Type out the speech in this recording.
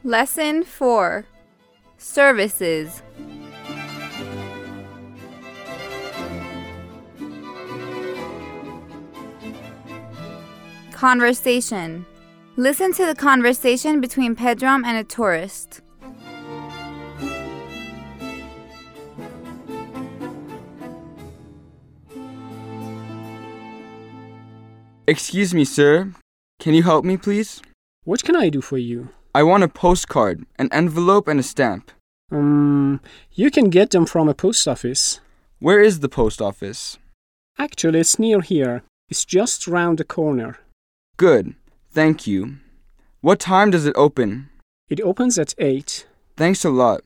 Lesson 4. Services. Conversation. Listen to the conversation between Pedram and a tourist. Excuse me, sir. Can you help me, please? What can I do for you? I want a postcard, an envelope, and a stamp. You can get them from a post office. Where is the post office? Actually, it's near here. It's just round the corner. Good. Thank you. What time does it open? It opens at 8. Thanks a lot.